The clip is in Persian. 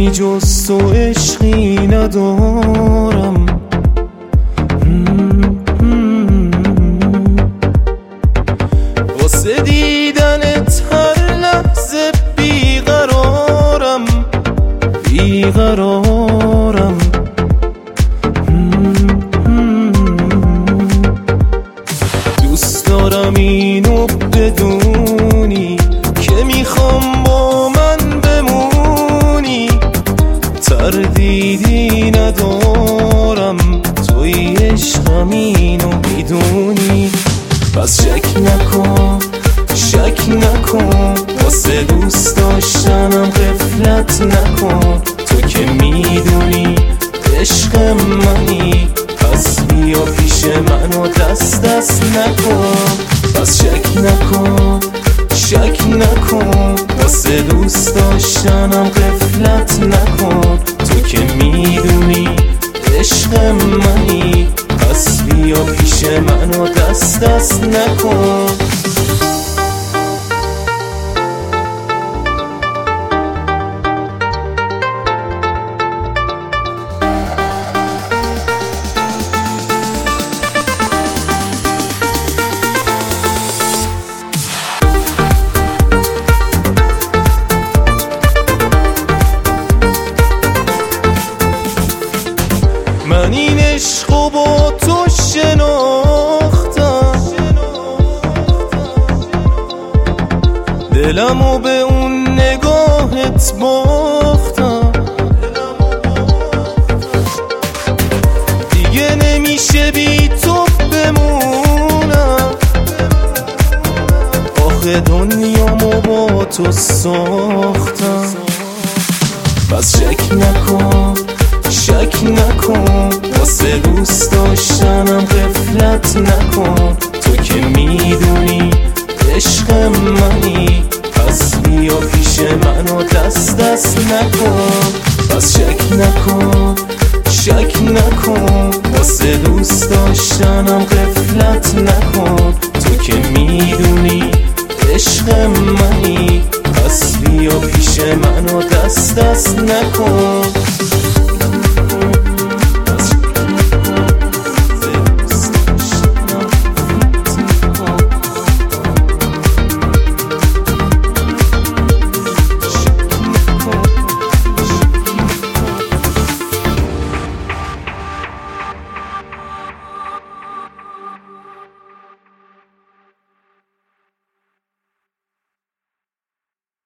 جز تو عشقی ندارم. واسه دیدنت هر لحظه بیقرارم بیقرارم. دوست دارم اینو بدونی که میخوام با من بمونی. تردیدی ندارم توی عشقم اینو میدونی. پس شک نکن شک نکن واسه دوست داشتنم غفلت نکن. تو که میدونی عشق منی پس بیا پیش منو دست دست نکن. پس شک نکن شک نکن واسه دوست داشتنم غفلت نکن. تو که میدونی عشق منی پس بیا پیش منو دست دست نکن. من این عشقو با تو شناختم، دلمو به اون نگاهت باختم. دیگه نمیشه بی تو بمونم، آخه دنیامو با تو ساختم. پس شک نکن شک نکن واسه دوست داشتنم غفلت نکن. تو که میدونی عشق منی پس بیا پیش منو دست دست نکن. پس شک نکن شک نکن واسه دوست داشتنم غفلت نکن. تو که میدونی عشق منی پس بیا پیش منو دست دست نکن.